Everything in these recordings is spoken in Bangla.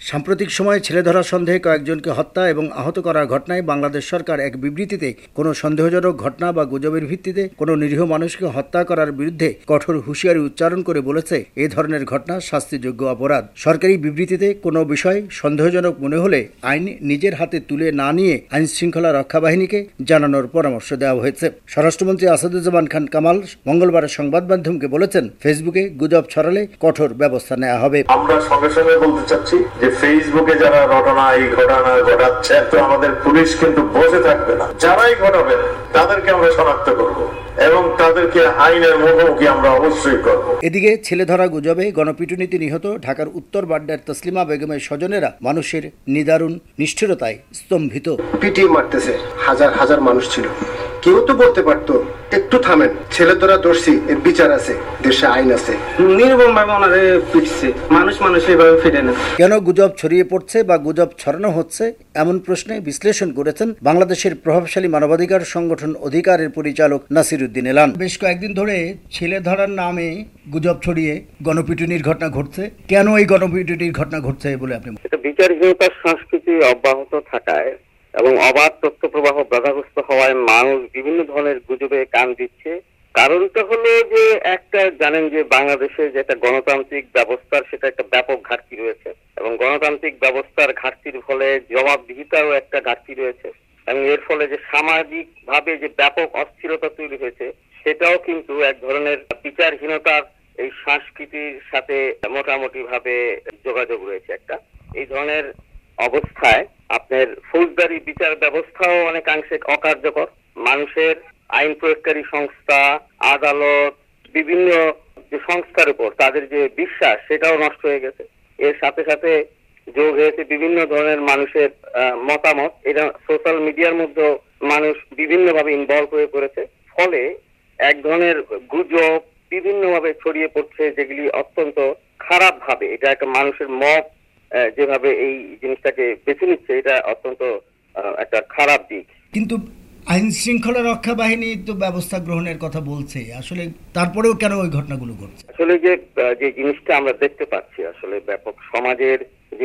সাম্প্রতিক সময়ে ছেলে ধরা সন্দেহে কয়েকজনকে হত্যা এবং আহত করার ঘটনায় বাংলাদেশ সরকার এক বিবৃতিতে কোনো সন্দেহজনক ঘটনা বা গুজবের ভিত্তিতে কোনো নিরীহ মানুষকে হত্যা করার বিরুদ্ধে কঠোর হুঁশিয়ারি উচ্চারণ করে বলেছে, এ ধরনের ঘটনা শাস্তিযোগ্য অপরাধ। সরকারি বিবৃতিতে কোনো বিষয় সন্দেহজনক মনে হলে আইন নিজের হাতে তুলে না নিয়ে আইন শৃঙ্খলা রক্ষা বাহিনীকে জানানোর পরামর্শ দেওয়া হয়েছে। স্বরাষ্ট্রমন্ত্রী আসাদুজ্জামান খান কামাল মঙ্গলবার সংবাদ মাধ্যমকে বলেছেন, ফেসবুকে গুজব ছড়ালে কঠোর ব্যবস্থা নেওয়া হবে। আমরা সঙ্গে সঙ্গে বলতে চাচ্ছি যে ফেসবুকে যারা এই ঘটনা ঘটাচ্ছে, তো আমাদের পুলিশ কিন্তু বসে থাকবে না। যারাই ঘটাবেন তাদেরকে আমরা শনাক্ত করব এবং তাদেরকে আইনের মুখোমুখি আমরা অবশ্যই করব। এদিকে ছেলে ধরা গুজবে গণপিটুনিতে নিহত ঢাকার উত্তর বাড্ডার তসলিমা বেগমের স্বজনেরা মানুষের নিদারুণ নিষ্ঠুরতায় স্তম্ভিত। পিটিয়ে মারতেছে, হাজার হাজার মানুষ ছিল। কেউ তো বলতে পারতো একটু থামেন, ছেলে ধরা দোষী, এর বিচার আছে, দেশে আইন আছে। নির্মম ভাবে ওনারে পিটছে, মানুষ এভাবে ফিরে না। কেন গুজব ছড়িয়ে পড়ছে বা গুজব ছড়ানো হচ্ছে এমন প্রশ্নে বিশ্লেষণ করেছেন বাংলাদেশের প্রভাবশালী মানবাধিকার সংগঠন অধিকারের পরিচালক নাসির উদ্দিন এলান। বেশ কয়েকদিন ধরে ছেলে ধরার নামে গুজব ছড়িয়ে গণপিটুনির ঘটনা ঘটছে। কেন এই গণপিটুনির ঘটনা ঘটছে বলে আপনি? বিচারহীনতার সংস্কৃতি অব্যাহত থাকায় এবং অবাধ তথ্য প্রবাহ বাধাগ্রস্ত হওয়ায় মানুষ বিভিন্ন ধরনের গুজবে কান দিচ্ছে। কারণটা হলো যে একটা জানেন যে বাংলাদেশে যে একটা গণতান্ত্রিক ব্যবস্থার সেটা একটা ব্যাপক ঘাটতি রয়েছে এবং গণতান্ত্রিক ব্যবস্থার ঘাটতির ফলে জবাবদিহিতারও একটা ঘাটতি রয়েছে এবং এর ফলে যে সামাজিক ভাবে যে ব্যাপক অস্থিরতা তৈরি হয়েছে সেটাও কিন্তু এক ধরনের বিচারহীনতার এই সংস্কৃতির সাথে মোটামুটি ভাবে যোগাযোগ রয়েছে। একটা এই ধরনের অবস্থায় আপনার ফৌজদারি বিচার ব্যবস্থাও অনেকাংশে অকার্যকর। মানুষের আইন প্রয়োগকারী সংস্থা, আদালত, বিভিন্ন যে সংস্থার উপর তাদের যে বিশ্বাস সেটাও নষ্ট হয়ে গেছে। এর সাথে সাথে যোগ হয়েছে বিভিন্ন ধরনের মানুষের মতামত। এটা সোশ্যাল মিডিয়ার মধ্যেও মানুষ বিভিন্নভাবে ইনভলভ হয়ে পড়েছে। ফলে এক ধরনের গুজব বিভিন্নভাবে ছড়িয়ে পড়ছে, যেগুলি অত্যন্ত খারাপ ভাবে, এটা একটা মানুষের মত যেভাবে এই জিনিসটাকে বেছে নিচ্ছে, এটা অত্যন্ত একটা খারাপ দিক। কিন্তু আইন শৃঙ্খলা রক্ষা বাহিনী তো ব্যবস্থা গ্রহণের কথা বলছে, আসলে তারপরেও কেন ওই ঘটনাগুলো ঘটছে? আসলে যে জিনিসটা আমরা দেখতে পাচ্ছি, আসলে ব্যাপক সমাজের যে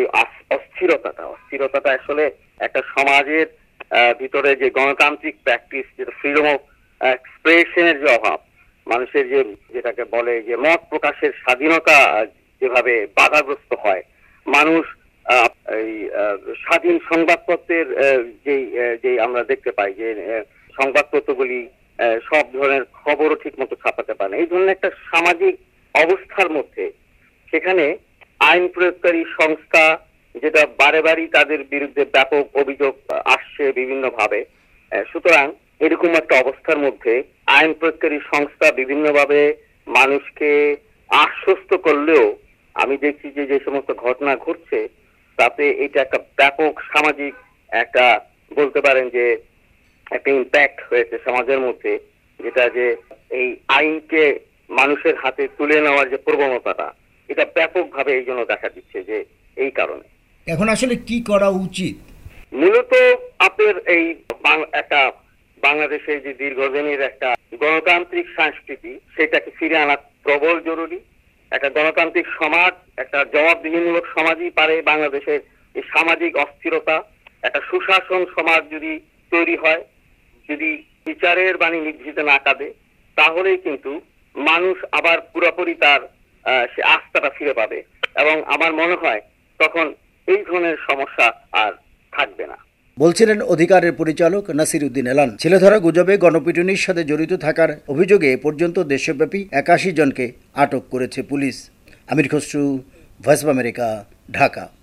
অস্থিরতাটা আসলে একটা সমাজের ভিতরে যে গণতান্ত্রিক প্র্যাকটিস, যেটা ফ্রিডম অফ এক্সপ্রেশনের যে অভাব, মানুষের যেটাকে বলে যে মত প্রকাশের স্বাধীনতা যেভাবে বাধাগ্রস্ত হয়, মানুষ এই স্বাধীন সংবাদপত্রের যে আমরা দেখতে পাই যে সংবাদপত্রগুলি সব ধরনের খবরও ঠিক মতো ছাপাতে পারে না, এই ধরনের একটা সামাজিক অবস্থার মধ্যে সেখানে আইন প্রয়োগকারী সংস্থা যেটা বারে তাদের বিরুদ্ধে ব্যাপক অভিযোগ আসছে বিভিন্নভাবে। সুতরাং এরকম একটা অবস্থার মধ্যে আইন প্রয়োগকারী সংস্থা বিভিন্নভাবে মানুষকে আশ্বস্ত করলেও আমি দেখছি যে সমস্ত ঘটনা ঘটছে তাতে এটা একটা ব্যাপক সামাজিক একটা বলতে পারেন যে একটা ইম্প্যাক্ট হয়েছে সমাজের মধ্যে, যেটা যে এই আইনকে মানুষের হাতে তুলে নেওয়ার যে প্রবণতাটা, এটা ব্যাপকভাবে এই জন্য দেখা দিচ্ছে। যে এই কারণে এখন আসলে কি করা উচিত? মূলত আপনার এই একটা বাংলাদেশের যে দীর্ঘদিনের একটা গণতান্ত্রিক সংস্কৃতি সেটাকে ফিরে আনা প্রবল জরুরি। একটা গণতান্ত্রিক সমাজ, একটা জবাবদিহিমূলক সমাজই পারে বাংলাদেশের এই সামাজিক অস্থিরতা, একটা সুশাসন সমাজ যদি তৈরি হয়, যদি বিচারের বাণী নিভৃতে না কাঁদে, তাহলেই কিন্তু মানুষ আবার পুরোপুরি তার সে আস্থাটা ফিরে পাবে এবং আমার মনে হয় তখন এই ধরনের সমস্যা আর থাকবে না, বলছিলেন অধিকারের পরিচালক নাসির উদ্দিন এলান। ছেলে ধরা গুজবে গণপিটুনির সাথে জড়িত থাকার অভিযোগে এ পর্যন্ত দেশব্যাপী 81 জনকে আটক করেছে পুলিশ। Amir Khasru, voice of America, Dhaka.